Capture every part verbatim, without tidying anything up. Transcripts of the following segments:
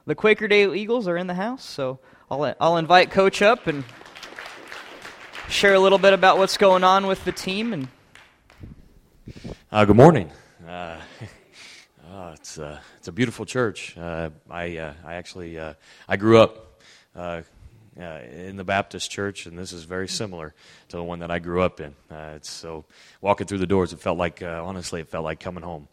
the Quakerdale Eagles are in the house, so I'll I'll invite Coach up and share a little bit about what's going on with the team. And uh, good morning. Uh, uh, it's uh, it's a beautiful church. Uh, I uh, I actually uh, I grew up uh, uh, in the Baptist church, and this is very similar to the one that I grew up in. Uh, it's so walking through the doors, it felt like uh, honestly, it felt like coming home.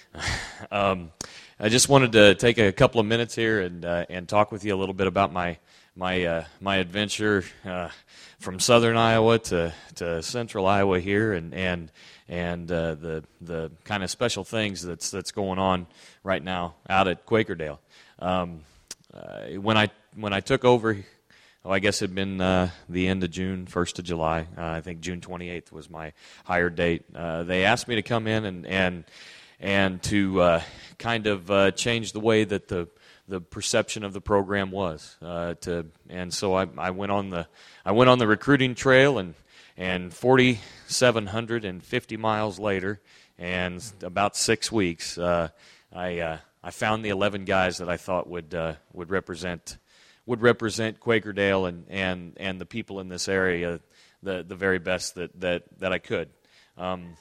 um, I just wanted to take a couple of minutes here and uh, and talk with you a little bit about my my uh, my adventure uh, from southern Iowa to, to central Iowa here, and and and uh, the the kind of special things that's that's going on right now out at Quakerdale. Um, uh, when I when I took over, oh, I guess it had been uh, the end of June, first of July. Uh, I think June twenty-eighth was my hire date. Uh, they asked me to come in and and and to uh, kind of uh, change the way that the the perception of the program was. Uh, to and so I, I went on the I went on the recruiting trail, and and forty-seven hundred fifty miles later, and about six weeks, uh, I uh, I found the eleven guys that I thought would uh, would represent would represent Quakerdale and, and, and the people in this area the the very best that that, that I could. Um,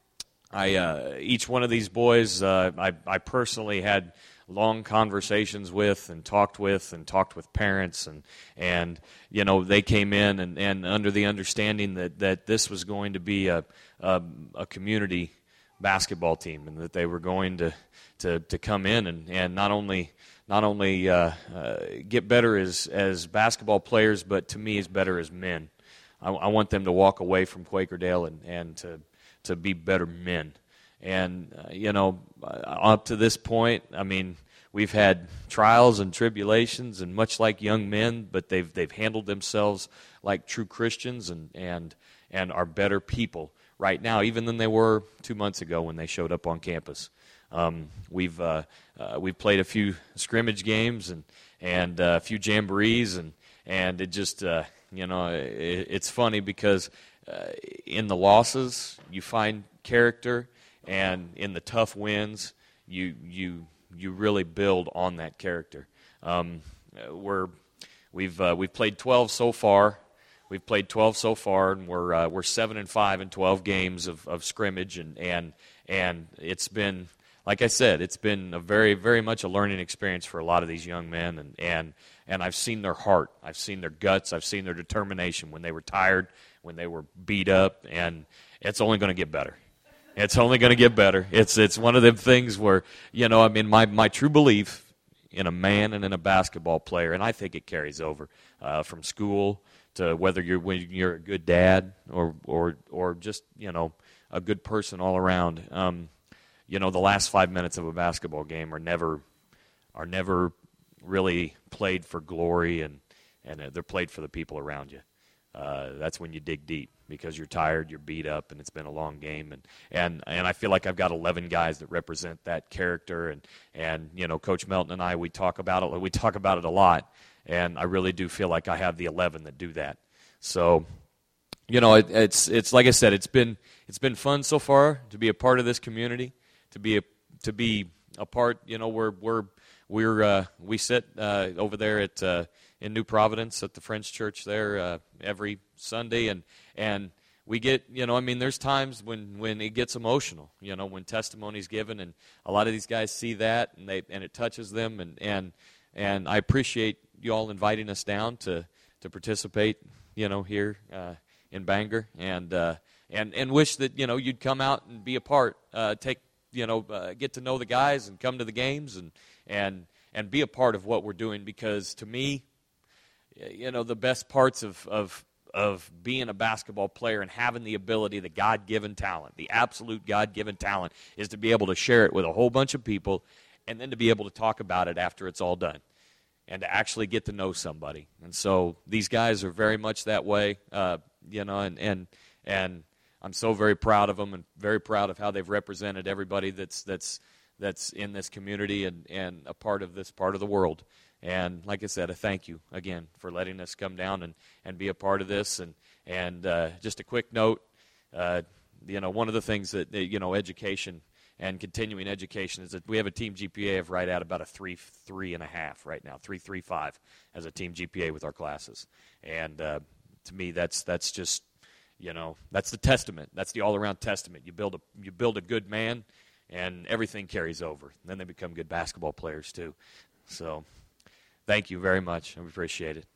I uh, each one of these boys, uh, I I personally had long conversations with and talked with and talked with parents, and and you know they came in and, and under the understanding that, that this was going to be a, a a community basketball team, and that they were going to to, to come in and, and not only not only uh, uh, get better as as basketball players, but to me as better as men. I, I want them to walk away from Quakerdale and, and to to be better men. And, uh, you know, up to this point, I mean, we've had trials and tribulations, and much like young men, but they've they've handled themselves like true Christians and and, and are better people right now, even than they were two months ago when they showed up on campus. Um, we've uh, uh, we've played a few scrimmage games and and uh, a few jamborees, and and it just uh, you know it, it's funny because uh, in the losses you find character. And in the tough wins, you you you really build on that character. Um, we're we've uh, we've played twelve so far. We've played twelve so far, and we're uh, we're seven and five in twelve games of, of scrimmage, and, and and it's been, like I said, it's been a very very much a learning experience for a lot of these young men, and and and I've seen their heart, I've seen their guts, I've seen their determination when they were tired, when they were beat up, and it's only going to get better. It's only going to get better. It's it's one of them things where, you know, I mean, my, my true belief in a man and in a basketball player, and I think it carries over uh, from school to whether you're when you're a good dad or or or just, you know, a good person all around. Um, you know, the last five minutes of a basketball game are never are never really played for glory, and and they're played for the people around you. Uh, that's when you dig deep because you're tired, you're beat up, and it's been a long game. And, and, and I feel like I've got eleven guys that represent that character. And, and you know, Coach Melton and I, we talk about it. We talk about it a lot, and I really do feel like I have the eleven that do that. So, you know, it, it's it's like I said, it's been it's been fun so far to be a part of this community, to be a to be a part. You know, we're we're we're uh, we sit uh, over there at. Uh, in New Providence at the French Church there uh, every Sunday, and and we get, you know, I mean, there's times when, when it gets emotional, you know, when testimony's given, and a lot of these guys see that, and they and it touches them, and and, and I appreciate you all inviting us down to, to participate, you know, here uh, in Bangor, and uh, and and wish that, you know, you'd come out and be a part, uh, take, you know, uh, get to know the guys and come to the games and and and be a part of what we're doing, because to me, you know, the best parts of, of of being a basketball player and having the ability, the God-given talent, the absolute God-given talent, is to be able to share it with a whole bunch of people, and then to be able to talk about it after it's all done, and to actually get to know somebody. And so these guys are very much that way, uh, you know, and, and and I'm so very proud of them, and very proud of how they've represented everybody that's that's that's in this community and, and a part of this part of the world. And like I said, a thank you again for letting us come down and, and be a part of this. And and uh, just a quick note, uh, you know, one of the things that, you know, education and continuing education. Is that we have a team G P A of right at about a three, three and a half right now, three, three, five as a team G P A with our classes. And uh, to me, that's that's just, you know, that's the testament. That's the all-around testament. You build a you build a good man, and everything carries over. And then they become good basketball players too. So, thank you very much. I appreciate it.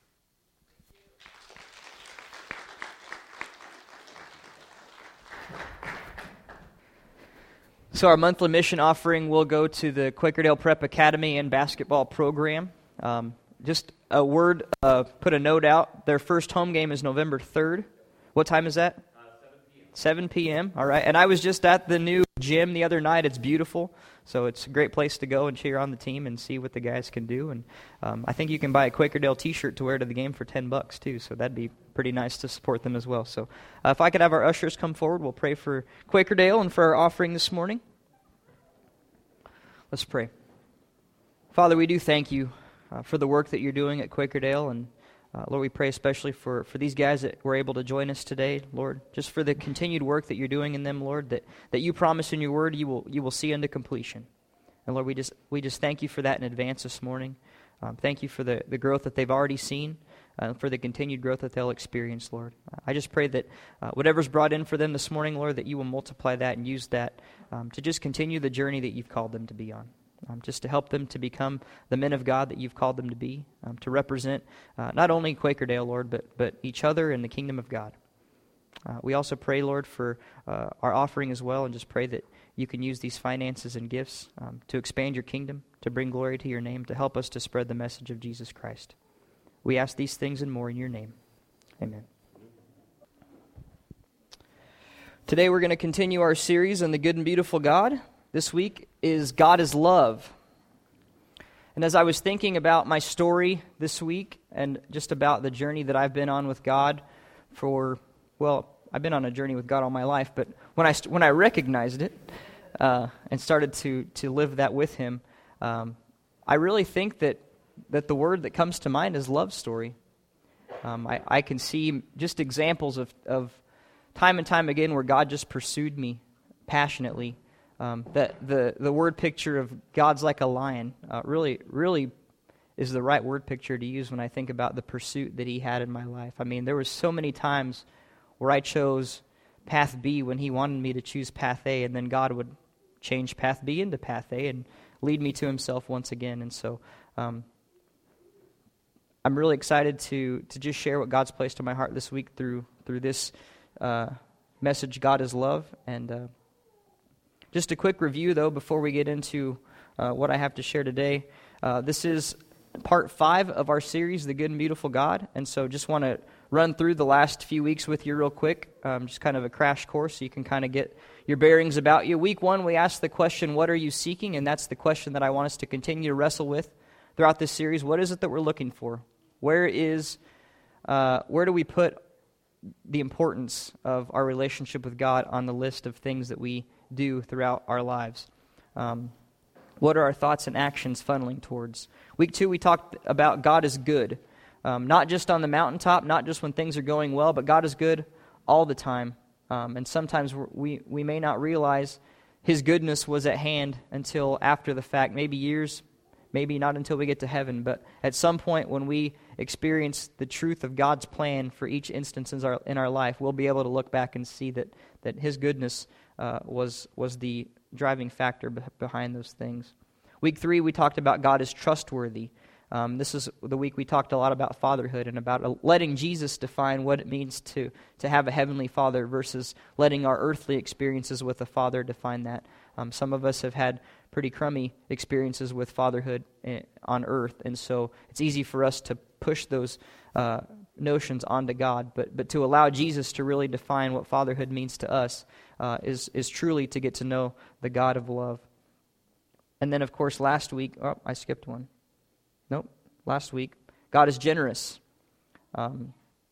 So our monthly mission offering will go to the Quakerdale Prep Academy and basketball program. Um, just a word, uh, put a note out. Their first home game is November third. What time is that? Uh, seven p.m. seven p.m., all right. And I was just at the new gym the other night. It's beautiful. So it's a great place to go and cheer on the team and see what the guys can do. And um, I think you can buy a Quakerdale t-shirt to wear to the game for ten bucks too. So that'd be pretty nice to support them as well. So uh, if I could have our ushers come forward, we'll pray for Quakerdale and for our offering this morning. Let's pray. Father, we do thank you uh, for the work that you're doing at Quakerdale. And uh, Lord, we pray especially for, for these guys that were able to join us today, Lord, just for the continued work that you're doing in them, Lord, that, that you promise in your word you will you will see unto completion. And Lord, we just we just thank you for that in advance this morning. Um, thank you for the, the growth that they've already seen, uh, for the continued growth that they'll experience, Lord. Uh, I just pray that uh, whatever's brought in for them this morning, Lord, that you will multiply that and use that um, to just continue the journey that you've called them to be on, um, just to help them to become the men of God that you've called them to be, um, to represent uh, not only Quakerdale, Lord, but, but each other in the kingdom of God. Uh, we also pray, Lord, for uh, our offering as well, and just pray that you can use these finances and gifts um, to expand your kingdom, to bring glory to your name, to help us to spread the message of Jesus Christ. We ask these things and more in your name. Amen. Today we're going to continue our series on the good and beautiful God. This week is God is Love. And as I was thinking about my story this week and just about the journey that I've been on with God for, well, I've been on a journey with God all my life, but when I st- when I recognized it uh, and started to to live that with Him, um, I really think that that the word that comes to mind is love story. Um, I, I can see just examples of, of time and time again where God just pursued me passionately. Um, that the the word picture of God's like a lion uh, really really is the right word picture to use when I think about the pursuit that He had in my life. I mean, there was so many times where I chose path B when He wanted me to choose path A, and then God would change path B into path A and lead me to Himself once again. And so um, I'm really excited to to just share what God's placed on my heart this week through through this uh, message, God is Love. And uh, just a quick review, though, before we get into uh, what I have to share today. Uh, this is part five of our series, The Good and Beautiful God. And so just want to run through the last few weeks with you real quick, um, just kind of a crash course so you can kind of get your bearings about you. Week one, we asked the question, what are you seeking? And that's the question that I want us to continue to wrestle with throughout this series. What is it that we're looking for? Where is, uh, where do we put the importance of our relationship with God on the list of things that we do throughout our lives? Um, what are our thoughts and actions funneling towards? Week two, we talked about God is good. Um, not just on the mountaintop, not just when things are going well, but God is good all the time. Um, and sometimes we, we may not realize His goodness was at hand until after the fact, maybe years, maybe not until we get to heaven. But at some point when we experience the truth of God's plan for each instance in our, in our life, we'll be able to look back and see that, that His goodness uh, was, was the driving factor be- behind those things. Week three, we talked about God is trustworthy. Um, this is the week we talked a lot about fatherhood and about letting Jesus define what it means to, to have a heavenly father versus letting our earthly experiences with a father define that. Um, some of us have had pretty crummy experiences with fatherhood on earth, and so it's easy for us to push those uh, notions onto God. But but to allow Jesus to really define what fatherhood means to us uh, is is truly to get to know the God of love. And then, of course, last week, oh, I skipped one. Nope, last week, God is generous. Um,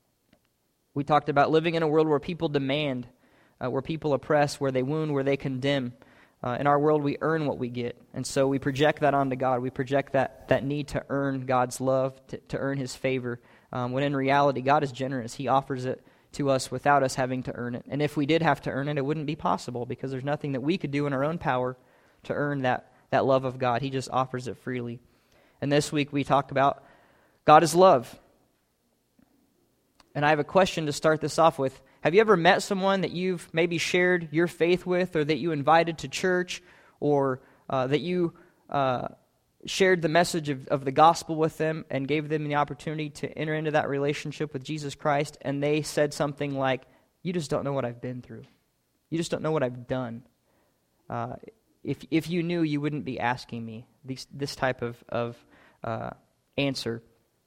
we talked about living in a world where people demand, uh, where people oppress, where they wound, where they condemn. Uh, in our world, we earn what we get. And so we project that onto God. We project that, that need to earn God's love, to, to earn His favor. Um, when in reality, God is generous. He offers it to us without us having to earn it. And if we did have to earn it, it wouldn't be possible because there's nothing that we could do in our own power to earn that, that love of God. He just offers it freely. And this week we talk about God is love. And I have a question to start this off with. Have you ever met someone that you've maybe shared your faith with, or that you invited to church, or uh, that you uh, shared the message of, of the gospel with them and gave them the opportunity to enter into that relationship with Jesus Christ, and they said something like, "You just don't know what I've been through. You just don't know what I've done. Uh, if if you knew, you wouldn't be asking me." These, this type of, of uh, answer.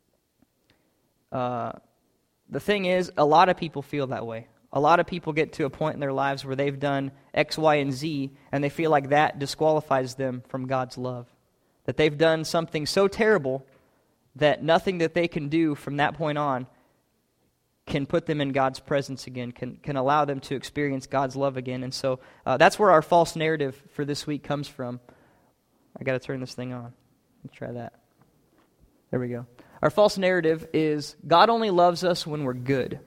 Uh The thing is, a lot of people feel that way. A lot of people get to a point in their lives where they've done X, Y, and Z, and they feel like that disqualifies them from God's love. That they've done something so terrible that nothing that they can do from that point on can put them in God's presence again, can, can allow them to experience God's love again. And so uh, that's where our false narrative for this week comes from. I got to turn this thing on. Let's try that. There we go. Our false narrative is God only loves us when we're good.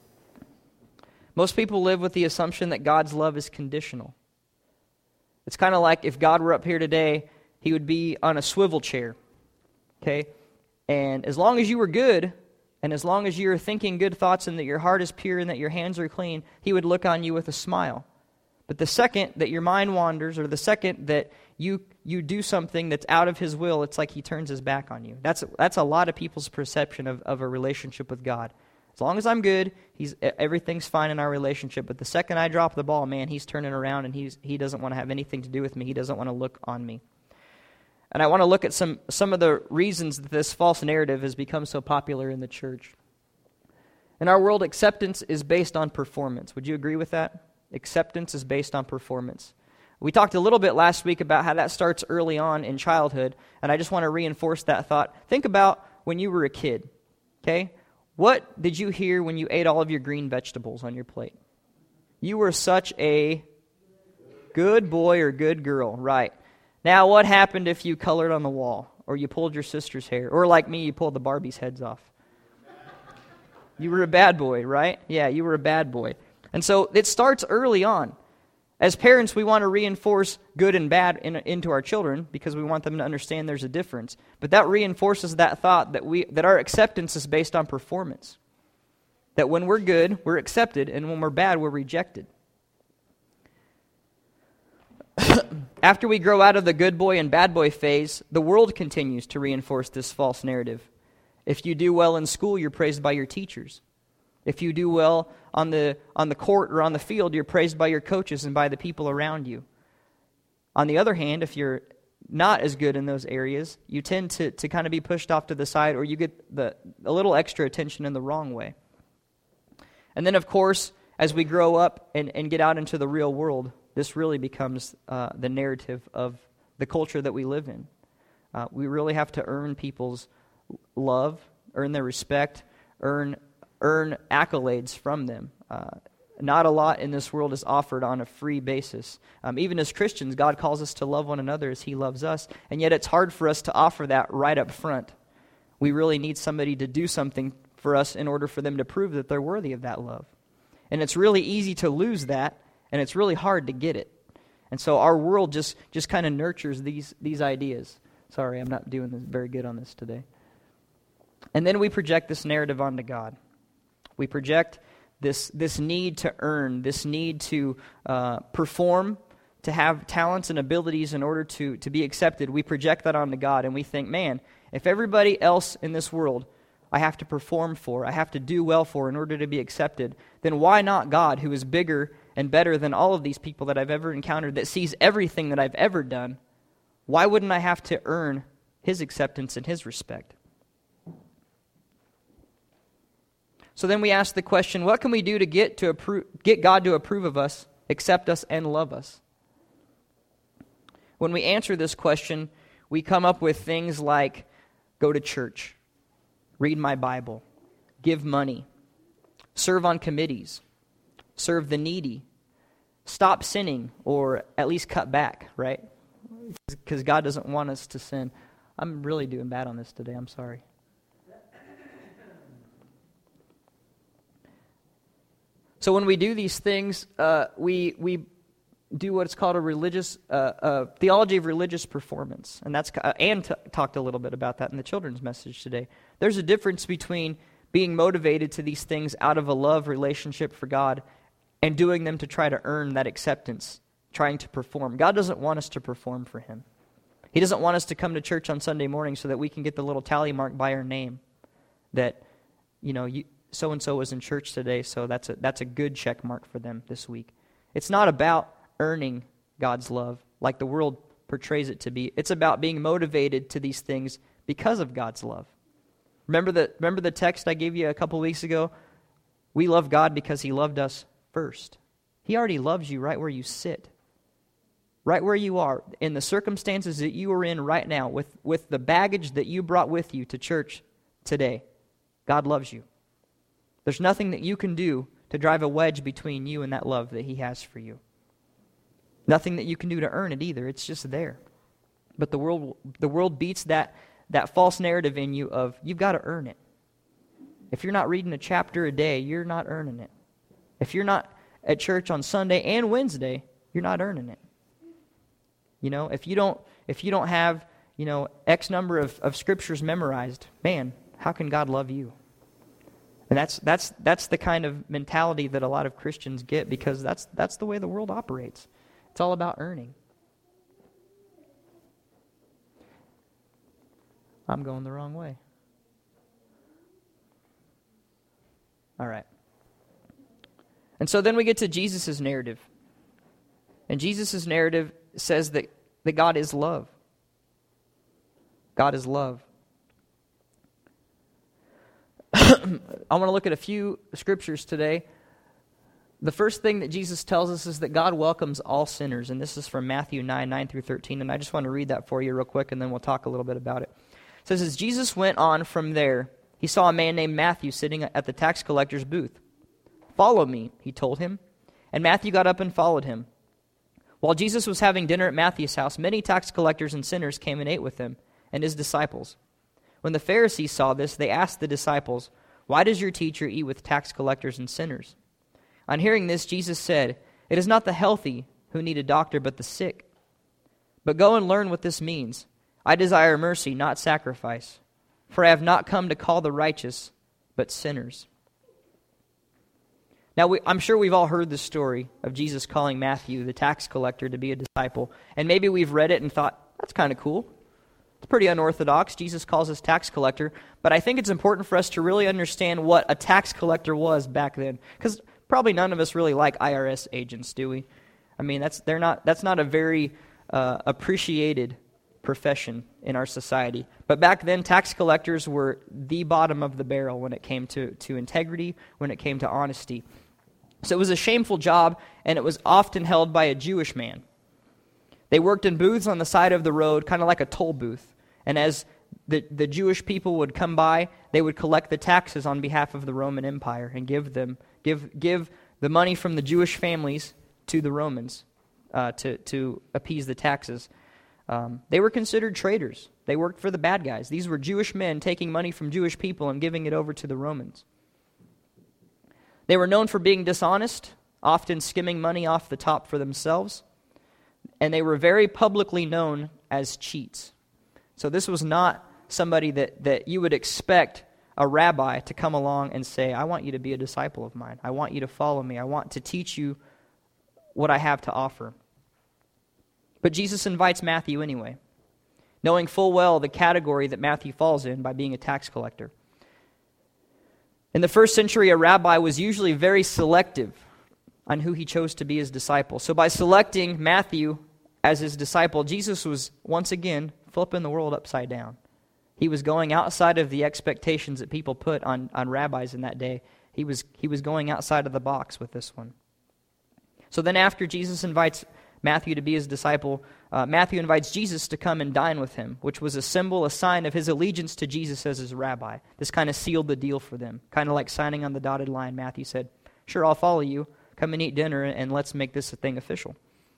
Most people live with the assumption that God's love is conditional. It's kind of like if God were up here today, he would be on a swivel chair, okay? And as long as you were good, and as long as you're thinking good thoughts and that your heart is pure and that your hands are clean, he would look on you with a smile. But the second that your mind wanders, or the second that you you do something that's out of his will, it's like he turns his back on you. That's that's a lot of people's perception of, of a relationship with God. As long as I'm good, he's everything's fine in our relationship. But the second I drop the ball, man, he's turning around and he's he doesn't want to have anything to do with me. He doesn't want to look on me. And I want to look at some some of the reasons that this false narrative has become so popular in the church. In our world, acceptance is based on performance. Would you agree with that? Acceptance is based on performance. We talked a little bit last week about how that starts early on in childhood, and I just want to reinforce that thought. Think about when you were a kid, okay? What did you hear when you ate all of your green vegetables on your plate? You were such a good boy or good girl, right? Now, what happened if you colored on the wall, or you pulled your sister's hair, or like me, you pulled the Barbie's heads off? You were a bad boy, right? Yeah, you were a bad boy. And so it starts early on. As parents, we want to reinforce good and bad in, into our children because we want them to understand there's a difference. But that reinforces that thought that we that our acceptance is based on performance. That when we're good, we're accepted, and when we're bad, we're rejected. After we grow out of the good boy and bad boy phase, the world continues to reinforce this false narrative. If you do well in school, you're praised by your teachers. If you do well on the on the court or on the field, you're praised by your coaches and by the people around you. On the other hand, if you're not as good in those areas, you tend to, to kind of be pushed off to the side, or you get the a little extra attention in the wrong way. And then, of course, as we grow up and, and get out into the real world, this really becomes uh, the narrative of the culture that we live in. Uh, we really have to earn people's love, earn their respect, earn earn accolades from them. Uh, not a lot in this world is offered on a free basis. Um, even as Christians, God calls us to love one another as he loves us, and yet it's hard for us to offer that right up front. We really need somebody to do something for us in order for them to prove that they're worthy of that love. And it's really easy to lose that, and it's really hard to get it. And so our world just, just kind of nurtures these, these ideas. Sorry, I'm not doing this very good on this today. And then we project this narrative onto God. We project this this need to earn, this need to uh, perform, to have talents and abilities in order to, to be accepted. We project that onto God, and we think, man, if everybody else in this world I have to perform for, I have to do well for in order to be accepted, then why not God, who is bigger and better than all of these people that I've ever encountered, that sees everything that I've ever done? Why wouldn't I have to earn his acceptance and his respect? So then we ask the question, what can we do to get to approve, get God to approve of us, accept us, and love us? When we answer this question, we come up with things like go to church, read my Bible, give money, serve on committees, serve the needy, stop sinning, or at least cut back, right? Because God doesn't want us to sin. I'm really doing bad on this today. I'm sorry. So when we do these things, uh, we we do what's called a religious uh, uh, theology of religious performance, and that's uh, Ann t- talked a little bit about that in the children's message today. There's a difference between being motivated to these things out of a love relationship for God and doing them to try to earn that acceptance, trying to perform. God doesn't want us to perform for Him. He doesn't want us to come to church on Sunday morning so that we can get the little tally mark by our name that, you know, you, so-and-so was in church today, so that's a, that's a good check mark for them this week. It's not about earning God's love like the world portrays it to be. It's about being motivated to these things because of God's love. Remember the, remember the text I gave you a couple weeks ago? We love God because He loved us first. He already loves you right where you sit. Right where you are, in the circumstances that you are in right now, with, with the baggage that you brought with you to church today. God loves you. There's nothing that you can do to drive a wedge between you and that love that He has for you. Nothing that you can do to earn it either. It's just there. But the world the world beats that, that false narrative in you of, you've got to earn it. If you're not reading a chapter a day, you're not earning it. If you're not at church on Sunday and Wednesday, you're not earning it. You know, if you don't if you don't have, you know, X number of, of scriptures memorized, man, how can God love you? And that's that's that's the kind of mentality that a lot of Christians get, because that's that's the way the world operates. It's all about earning. I'm going the wrong way. All right. And so then we get to Jesus' narrative. And Jesus' narrative says that, that God is love. God is love. I want to look at a few scriptures today. The first thing that Jesus tells us is that God welcomes all sinners, and this is from Matthew nine, nine through thirteen, and I just want to read that for you real quick, and then we'll talk a little bit about it. It says, as Jesus went on from there, he saw a man named Matthew sitting at the tax collector's booth. Follow me, he told him, and Matthew got up and followed him. While Jesus was having dinner at Matthew's house, many tax collectors and sinners came and ate with him and his disciples. When the Pharisees saw this, they asked the disciples, why does your teacher eat with tax collectors and sinners? On hearing this, Jesus said, it is not the healthy who need a doctor, but the sick. But go and learn what this means. I desire mercy, not sacrifice, for I have not come to call the righteous, but sinners. Now, we, I'm sure we've all heard the story of Jesus calling Matthew, the tax collector, to be a disciple. And maybe we've read it and thought, that's kind of cool. It's pretty unorthodox. Jesus calls us tax collector. But I think it's important for us to really understand what a tax collector was back then. Because probably none of us really like I R S agents, do we? I mean, that's they're not. That's not a very uh, appreciated profession in our society. But back then, tax collectors were the bottom of the barrel when it came to, to integrity, when it came to honesty. So it was a shameful job, and it was often held by a Jewish man. They worked in booths on the side of the road, kind of like a toll booth. And as the, the Jewish people would come by, they would collect the taxes on behalf of the Roman Empire and give them give give the money from the Jewish families to the Romans uh, to, to appease the taxes. Um, they were considered traitors. They worked for the bad guys. These were Jewish men taking money from Jewish people and giving it over to the Romans. They were known for being dishonest, often skimming money off the top for themselves, and they were very publicly known as cheats. So this was not somebody that, that you would expect a rabbi to come along and say, I want you to be a disciple of mine. I want you to follow me. I want to teach you what I have to offer. But Jesus invites Matthew anyway, knowing full well the category that Matthew falls in by being a tax collector. In the first century, a rabbi was usually very selective on who he chose to be his disciple. So by selecting Matthew as his disciple, Jesus was once again flipping the world upside down. He was going outside of the expectations that people put on, on rabbis in that day. He was, he was going outside of the box with this one. So then after Jesus invites Matthew to be his disciple, uh, Matthew invites Jesus to come and dine with him, which was a symbol, a sign of his allegiance to Jesus as his rabbi. This kind of sealed the deal for them. Kind of like signing on the dotted line. Matthew said, sure, I'll follow you. Come and eat dinner, and let's make this a thing official.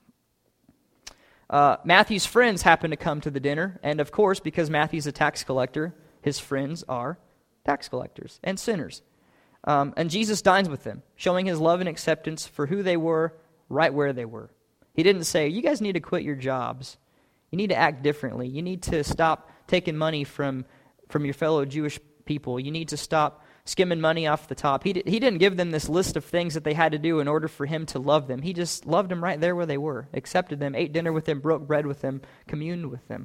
Uh, Matthew's friends happen to come to the dinner, and of course, because Matthew's a tax collector, his friends are tax collectors and sinners. Um, and Jesus dines with them, showing his love and acceptance for who they were right where they were. He didn't say, you guys need to quit your jobs. You need to act differently. You need to stop taking money from, from your fellow Jewish people. You need to stop skimming money off the top. He, di- he didn't give them this list of things that they had to do in order for him to love them. He just loved them right there where they were, accepted them, ate dinner with them, broke bread with them, communed with them.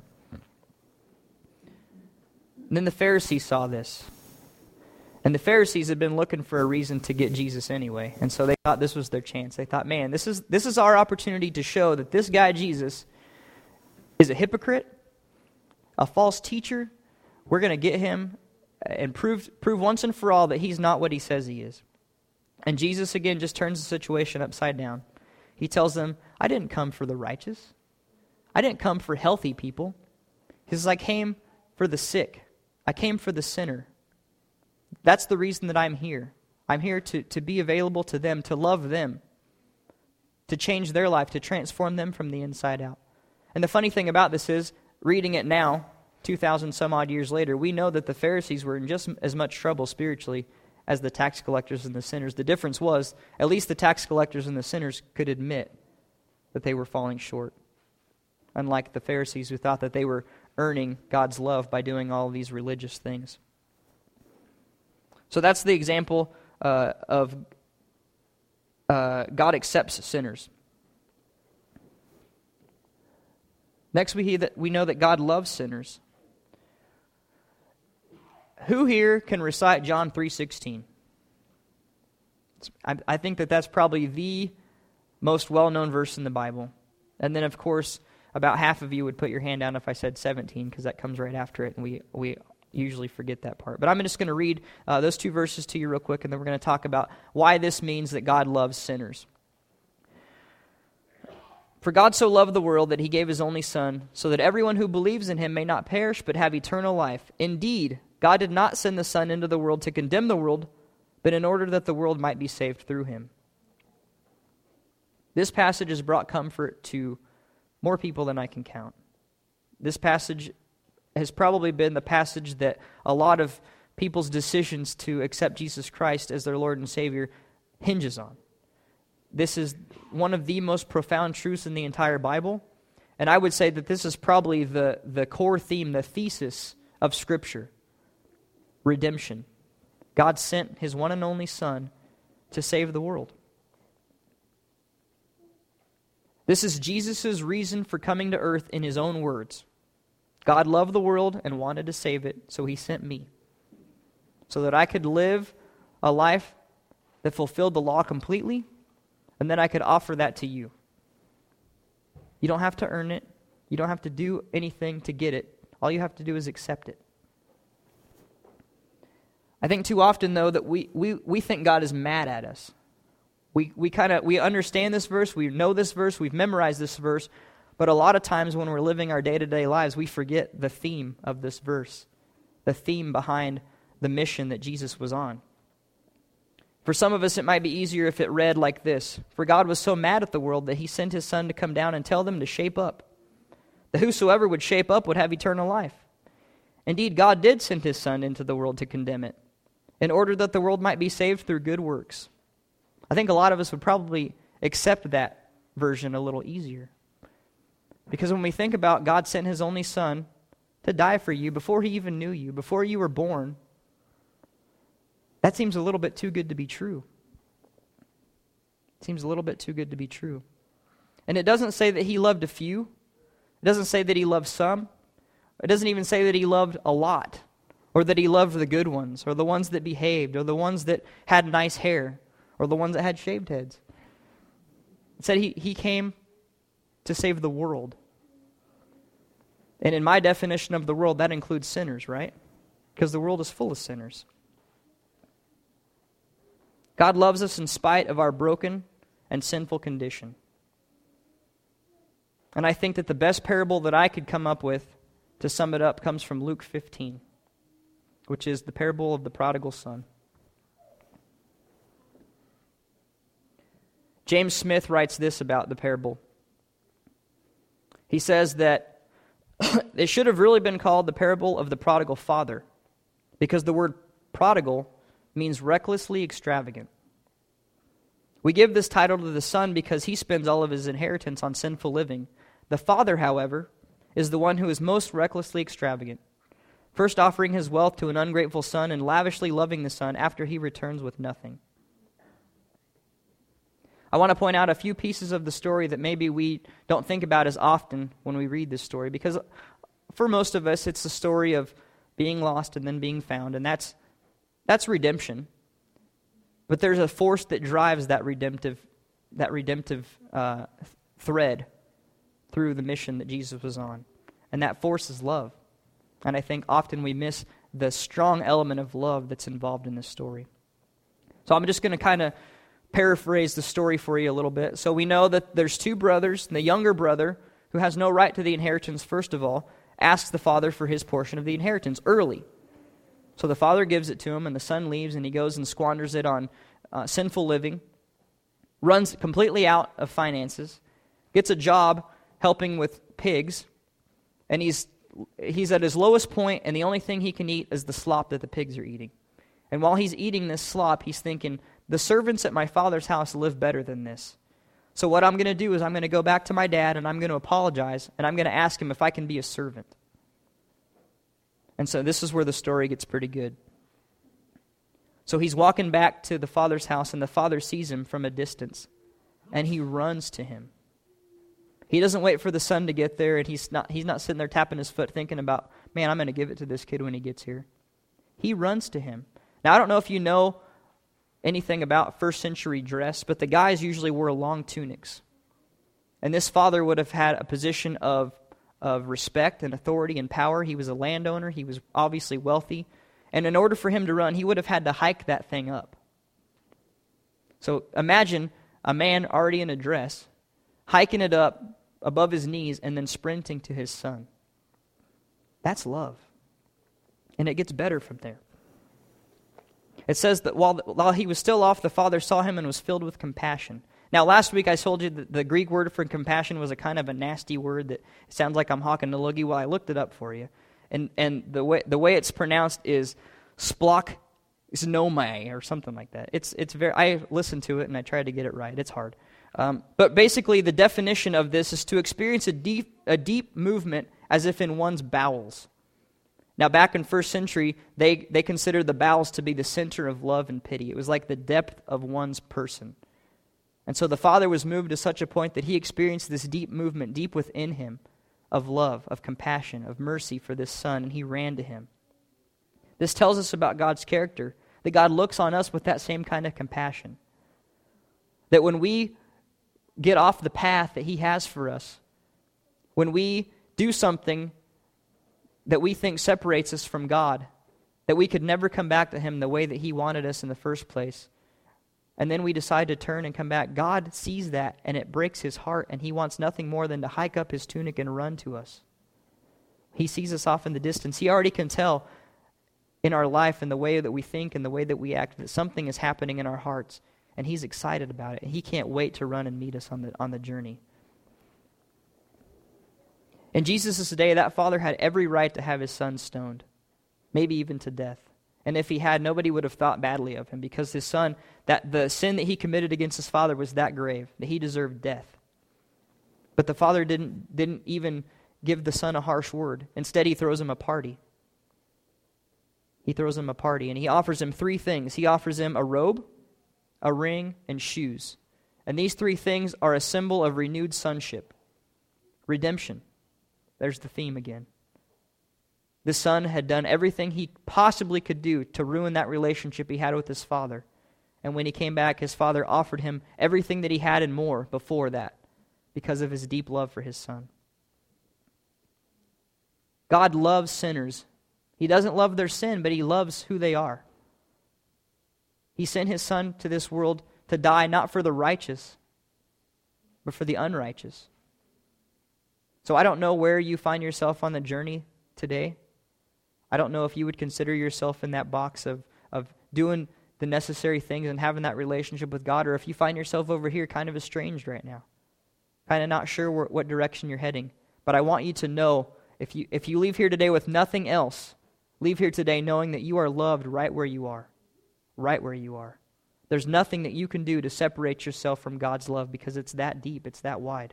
And then the Pharisees saw this. And the Pharisees had been looking for a reason to get Jesus anyway. And so they thought this was their chance. They thought, man, this is this is our opportunity to show that this guy Jesus is a hypocrite, a false teacher. We're going to get him and prove prove once and for all that he's not what he says he is. And Jesus, again, just turns the situation upside down. He tells them, I didn't come for the righteous. I didn't come for healthy people. He says, I came for the sick. I came for the sinner. That's the reason that I'm here. I'm here to, to be available to them, to love them, to change their life, to transform them from the inside out. And the funny thing about this is, reading it now, two thousand some odd years later, we know that the Pharisees were in just as much trouble spiritually as the tax collectors and the sinners. The difference was, at least the tax collectors and the sinners could admit that they were falling short, unlike the Pharisees who thought that they were earning God's love by doing all of these religious things. So that's the example uh, of uh, God accepts sinners. Next, we hear that we know that God loves sinners. Who here can recite John three sixteen? I, I think that that's probably the most well-known verse in the Bible. And then, of course, about half of you would put your hand down if I said seventeen, because that comes right after it, and we we usually forget that part. But I'm just going to read uh, those two verses to you real quick, and then we're going to talk about why this means that God loves sinners. For God so loved the world that he gave his only Son, so that everyone who believes in him may not perish but have eternal life. Indeed, God did not send the Son into the world to condemn the world, but in order that the world might be saved through him. This passage has brought comfort to more people than I can count. This passage has probably been the passage that a lot of people's decisions to accept Jesus Christ as their Lord and Savior hinges on. This is one of the most profound truths in the entire Bible, and I would say that this is probably the, the core theme, the thesis of Scripture. Redemption. God sent his one and only Son to save the world. This is Jesus' reason for coming to earth in his own words. God loved the world and wanted to save it, so he sent me, so that I could live a life that fulfilled the law completely, and then I could offer that to you. You don't have to earn it. You don't have to do anything to get it. All you have to do is accept it. I think too often, though, that we, we, we think God is mad at us. We we kind of we understand this verse, we know this verse, we've memorized this verse, but a lot of times when we're living our day-to-day lives, we forget the theme of this verse, the theme behind the mission that Jesus was on. For some of us, it might be easier if it read like this: For God was so mad at the world that he sent his Son to come down and tell them to shape up. That whosoever would shape up would have eternal life. Indeed, God did send his Son into the world to condemn it, in order that the world might be saved through good works. I think a lot of us would probably accept that version a little easier. Because when we think about God sent his only Son to die for you before he even knew you, before you were born, that seems a little bit too good to be true. It seems a little bit too good to be true. And it doesn't say that he loved a few. It doesn't say that he loved some. It doesn't even say that he loved a lot, or that he loved the good ones, or the ones that behaved, or the ones that had nice hair, or the ones that had shaved heads. It said he, he came to save the world. And in my definition of the world, that includes sinners, right? Because the world is full of sinners. God loves us in spite of our broken and sinful condition. And I think that the best parable that I could come up with to sum it up comes from Luke fifteen, which is the parable of the prodigal son. James Smith writes this about the parable. He says that it should have really been called the parable of the prodigal father, because the word prodigal means recklessly extravagant. We give this title to the Son because he spends all of his inheritance on sinful living. The Father, however, is the one who is most recklessly extravagant, first offering his wealth to an ungrateful son and lavishly loving the son after he returns with nothing. I want to point out a few pieces of the story that maybe we don't think about as often when we read this story, because for most of us, it's the story of being lost and then being found, and that's that's redemption. But there's a force that drives that redemptive that redemptive uh, thread through the mission that Jesus was on, and that force is love. And I think often we miss the strong element of love that's involved in this story. So I'm just going to kind of paraphrase the story for you a little bit. So we know that there's two brothers, and the younger brother, who has no right to the inheritance, first of all, asks the father for his portion of the inheritance early. So the father gives it to him, and the son leaves, and he goes and squanders it on uh, sinful living, runs completely out of finances, gets a job helping with pigs, and he's he's at his lowest point, and the only thing he can eat is the slop that the pigs are eating. And while he's eating this slop, he's thinking, the servants at my father's house live better than this. So what I'm going to do is I'm going to go back to my dad, and I'm going to apologize, and I'm going to ask him if I can be a servant. And so this is where the story gets pretty good. So he's walking back to the father's house, and the father sees him from a distance, and he runs to him. He doesn't wait for the son to get there, and he's not he's not sitting there tapping his foot thinking about, man, I'm going to give it to this kid when he gets here. He runs to him. Now, I don't know if you know anything about first century dress, but the guys usually wore long tunics. And this father would have had a position of, of respect and authority and power. He was a landowner. He was obviously wealthy. And in order for him to run, he would have had to hike that thing up. So imagine a man already in a dress, hiking it up above his knees, and then sprinting to his son. That's love. And it gets better from there. It says that while, while he was still off, the father saw him and was filled with compassion. Now, last week I told you that the Greek word for compassion was a kind of a nasty word that sounds like I'm hawking a loogie. Well, I looked it up for you. And and the way the way it's pronounced is splachnomai or something like that. It's it's very. I listened to it and I tried to get it right. It's hard. Um, but basically, the definition of this is to experience a deep a deep movement as if in one's bowels. Now, back in first century, they, they considered the bowels to be the center of love and pity. It was like the depth of one's person. And so the father was moved to such a point that he experienced this deep movement deep within him of love, of compassion, of mercy for this son, and he ran to him. This tells us about God's character, that God looks on us with that same kind of compassion. That when we get off the path that he has for us, when we do something that we think separates us from God, that we could never come back to him the way that he wanted us in the first place, and then we decide to turn and come back, God sees that, and it breaks his heart, and he wants nothing more than to hike up his tunic and run to us. He sees us off in the distance. He already can tell in our life and the way that we think and the way that we act that something is happening in our hearts, and he's excited about it. He can't wait to run and meet us on the on the journey. In Jesus' day, that father had every right to have his son stoned, maybe even to death. And if he had, nobody would have thought badly of him because his son, that the sin that he committed against his father was that grave, that he deserved death. But the father didn't, didn't even give the son a harsh word. Instead, he throws him a party. He throws him a party, and he offers him three things. He offers him a robe, a ring, and shoes. And these three things are a symbol of renewed sonship, redemption. There's the theme again. The son had done everything he possibly could do to ruin that relationship he had with his father. And when he came back, his father offered him everything that he had and more before that because of his deep love for his son. God loves sinners. He doesn't love their sin, but he loves who they are. He sent his son to this world to die not for the righteous, but for the unrighteous. So I don't know where you find yourself on the journey today. I don't know if you would consider yourself in that box of, of doing the necessary things and having that relationship with God, or if you find yourself over here kind of estranged right now, kind of not sure where, what direction you're heading. But I want you to know, if you if you leave here today with nothing else, leave here today knowing that you are loved right where you are. right where you are. There's nothing that you can do to separate yourself from God's love because it's that deep, it's that wide.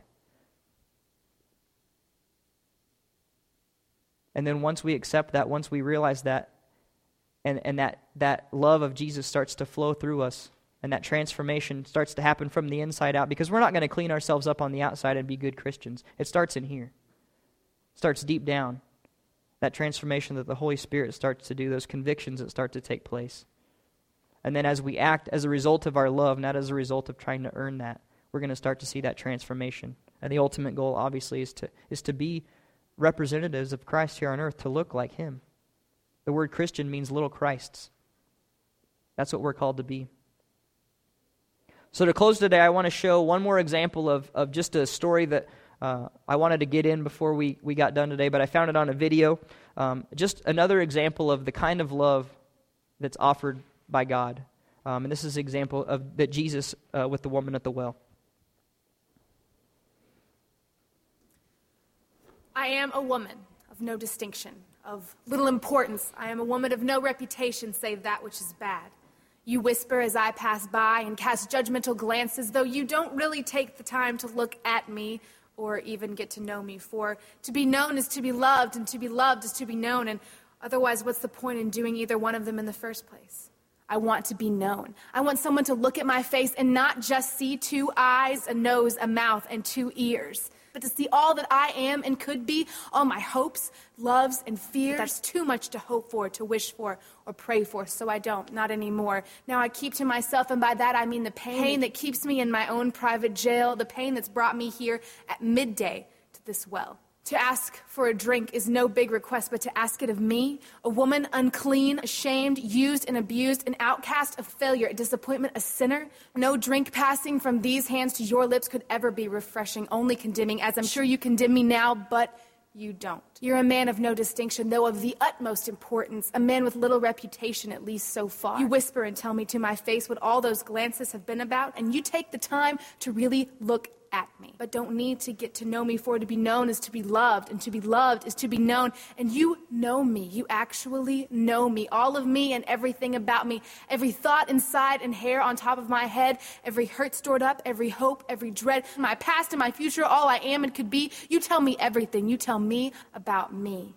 And then once we accept that, once we realize that, and, and that, that love of Jesus starts to flow through us, and that transformation starts to happen from the inside out, because we're not going to clean ourselves up on the outside and be good Christians. It starts in here. It starts deep down. That transformation that the Holy Spirit starts to do, those convictions that start to take place. And then as we act as a result of our love, not as a result of trying to earn that, we're going to start to see that transformation. And the ultimate goal, obviously, is to is to be representatives of Christ here on earth, to look like Him. The word Christian means little Christs. That's what we're called to be. So to close today, I want to show one more example of, of just a story that uh, I wanted to get in before we, we got done today, but I found it on a video. Um, just another example of the kind of love that's offered by God. Um, and this is an example of that Jesus uh, with the woman at the well. I am a woman of no distinction, of little importance. I am a woman of no reputation save that which is bad. You whisper as I pass by and cast judgmental glances, though you don't really take the time to look at me or even get to know me. For to be known is to be loved, and to be loved is to be known. And otherwise, what's the point in doing either one of them in the first place? I want to be known. I want someone to look at my face and not just see two eyes, a nose, a mouth, and two ears, but to see all that I am and could be, all my hopes, loves, and fears. That's too much to hope for, to wish for, or pray for, so I don't, not anymore. Now I keep to myself, and by that I mean the pain, pain that keeps me in my own private jail, the pain that's brought me here at midday to this well. To ask for a drink is no big request, but to ask it of me, a woman unclean, ashamed, used and abused, an outcast, a failure, a disappointment, a sinner. No drink passing from these hands to your lips could ever be refreshing, only condemning, as I'm sure you condemn me now, but you don't. You're a man of no distinction, though of the utmost importance, a man with little reputation, at least so far. You whisper and tell me to my face what all those glances have been about, and you take the time to really look at me, but don't need to get to know me, for to be known is to be loved, and to be loved is to be known. And you know me. You actually know me. All of me and everything about me. Every thought inside and hair on top of my head. Every hurt stored up. Every hope. Every dread. My past and my future. All I am and could be. You tell me everything. You tell me about me.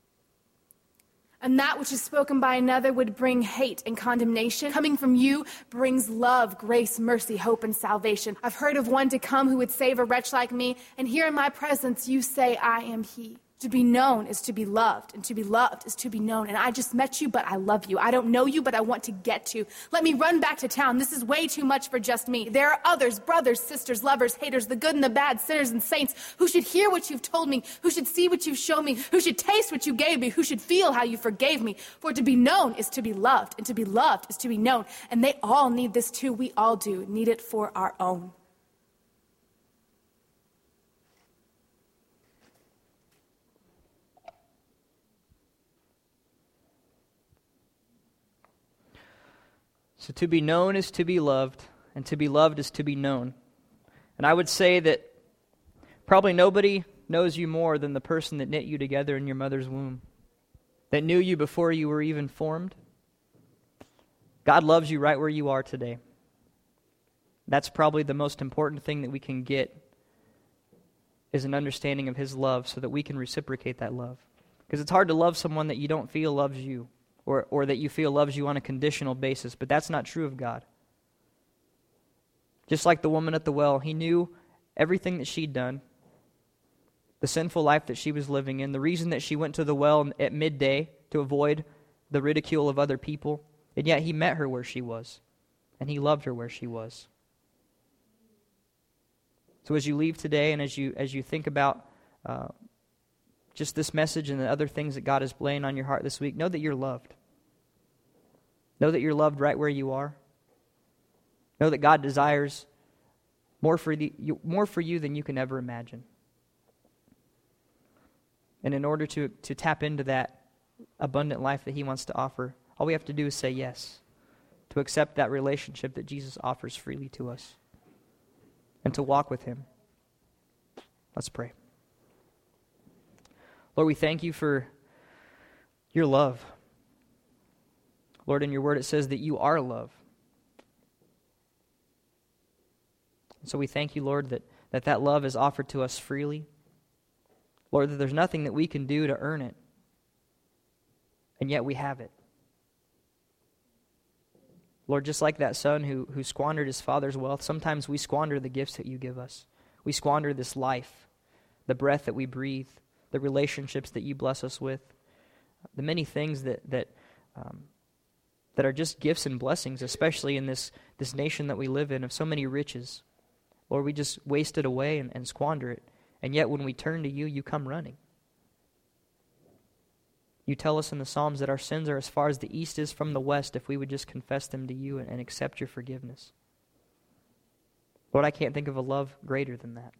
And that which is spoken by another would bring hate and condemnation. Coming from you brings love, grace, mercy, hope, and salvation. I've heard of one to come who would save a wretch like me, and here in my presence you say, I am he. To be known is to be loved, and to be loved is to be known. And I just met you, but I love you. I don't know you, but I want to get to. Let me run back to town. This is way too much for just me. There are others, brothers, sisters, lovers, haters, the good and the bad, sinners and saints, who should hear what you've told me, who should see what you've shown me, who should taste what you gave me, who should feel how you forgave me. For to be known is to be loved, and to be loved is to be known. And they all need this too. We all do need it for our own. So to be known is to be loved, and to be loved is to be known. And I would say that probably nobody knows you more than the person that knit you together in your mother's womb, that knew you before you were even formed. God loves you right where you are today. That's probably the most important thing that we can get, is an understanding of His love so that we can reciprocate that love. Because it's hard to love someone that you don't feel loves you. Or, or that you feel loves you on a conditional basis, but that's not true of God. Just like the woman at the well, He knew everything that she'd done, the sinful life that she was living in, the reason that she went to the well at midday to avoid the ridicule of other people, and yet He met her where she was, and He loved her where she was. So as you leave today, and as you as you think about uh, just this message and the other things that God is laying on your heart this week, know that you're loved. Know that you're loved right where you are. Know that God desires more for, the, you, more for you than you can ever imagine. And in order to, to tap into that abundant life that He wants to offer, all we have to do is say yes, to accept that relationship that Jesus offers freely to us, and to walk with Him. Let's pray. Lord, we thank You for Your love. Lord, in your word it says that you are love. And so we thank you, Lord, that, that that love is offered to us freely. Lord, that there's nothing that we can do to earn it, and yet we have it. Lord, just like that son who, who squandered his father's wealth, sometimes we squander the gifts that you give us. We squander this life, the breath that we breathe, the relationships that you bless us with, the many things that that um, that are just gifts and blessings, especially in this, this nation that we live in of so many riches. Lord, we just waste it away and, and squander it. And yet when we turn to you, you come running. You tell us in the Psalms that our sins are as far as the east is from the west if we would just confess them to you and, and accept your forgiveness. Lord, I can't think of a love greater than that.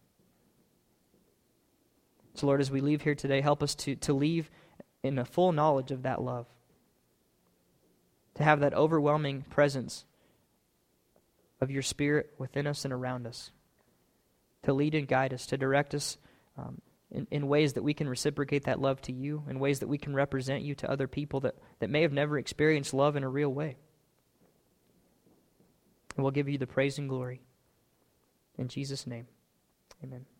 So Lord, as we leave here today, help us to, to leave in a full knowledge of that love, to have that overwhelming presence of your Spirit within us and around us, to lead and guide us, to direct us um, in, in ways that we can reciprocate that love to you, in ways that we can represent you to other people that, that may have never experienced love in a real way. And we'll give you the praise and glory. In Jesus' name, amen.